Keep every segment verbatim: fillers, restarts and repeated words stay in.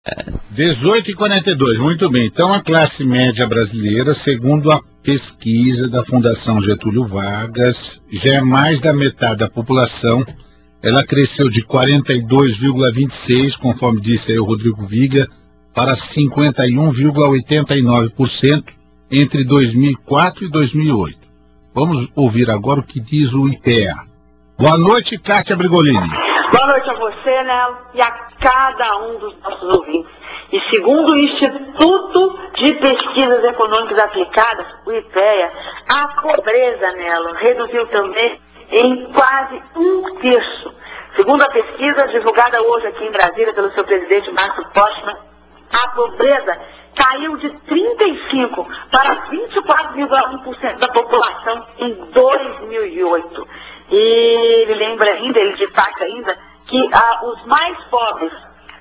dezoito e quarenta e dois, muito bem. Então, a classe média brasileira, segundo a pesquisa da Fundação Getúlio Vargas, já é mais da metade da população. Ela cresceu de quarenta e dois vírgula vinte e seis, conforme disse aí o Rodrigo Viga, para cinquenta e um vírgula oitenta e nove por cento entre dois mil e quatro e dois mil e oito. Vamos ouvir agora o que diz o I P E A. Boa noite, Kátia Brigolini. Boa noite a você, Nelo, e a cada um dos nossos ouvintes. E segundo o Instituto de Pesquisas Econômicas Aplicadas, o I P E A, a pobreza, Nelo, reduziu também em quase um terço. Segundo a pesquisa divulgada hoje aqui em Brasília pelo seu presidente Márcio Postman, a pobreza caiu de trinta e cinco por cento para vinte e quatro vírgula um por cento da população em dois mil e oito. E ele lembra ainda, ele destaca ainda, que ah, os mais pobres,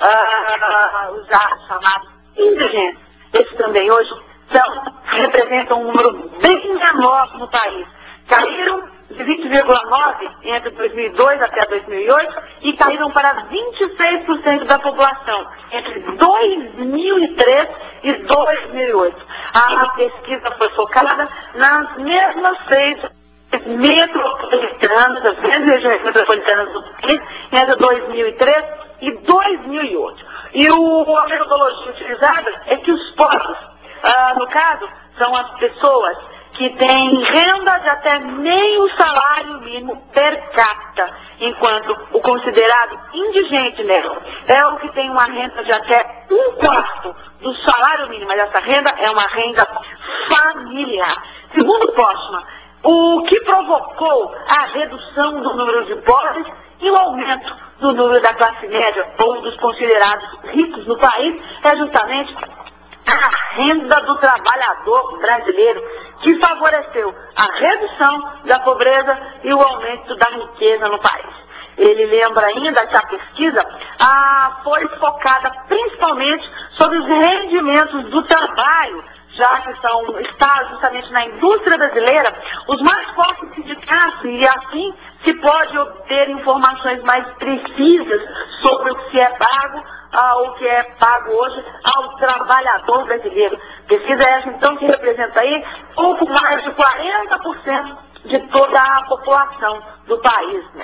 ah, os já chamados indigentes, esses também hoje são, representam um número bem menor no país. Caíram de vinte vírgula nove por cento entre dois mil e dois até dois mil e oito e caíram para vinte e seis por cento da população entre dois mil e três e dois mil e oito. A pesquisa foi focada nas mesmas seis metropolitanas, as grandes regiões metropolitanas do país, entre dois mil e três e dois mil e oito. E o, a metodologia utilizada é que os pobres, ah, no caso, são as pessoas que têm renda de até meio salário mínimo per capita, enquanto o considerado indigente, né, é o que tem uma renda de até um quarto do salário mínimo, mas essa renda é uma renda familiar. Segundo Postman, o que provocou a redução do número de pobres e o aumento do número da classe média ou dos considerados ricos no país é justamente a renda do trabalhador brasileiro, que favoreceu a redução da pobreza e o aumento da riqueza no país. Ele lembra ainda que a pesquisa ah, foi focada principalmente sobre os rendimentos do trabalho, já que são, está justamente na indústria brasileira, os mais fortes sindicatos, e assim se pode obter informações mais precisas sobre o que é pago, ah, o que é pago hoje ao trabalhador brasileiro. Pesquisa essa, então, que representa aí pouco mais de quarenta por cento de toda a população do país, né?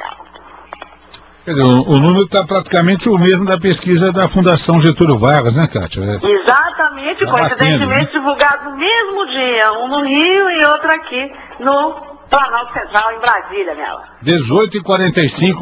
O, o número está praticamente o mesmo da pesquisa da Fundação Getúlio Vargas, né, Kátia? É. Exatamente, tá coincidentemente batendo, né? Divulgado no mesmo dia, um no Rio e outro aqui no Planalto Central, em Brasília, nela. dezoito e quarenta e cinco.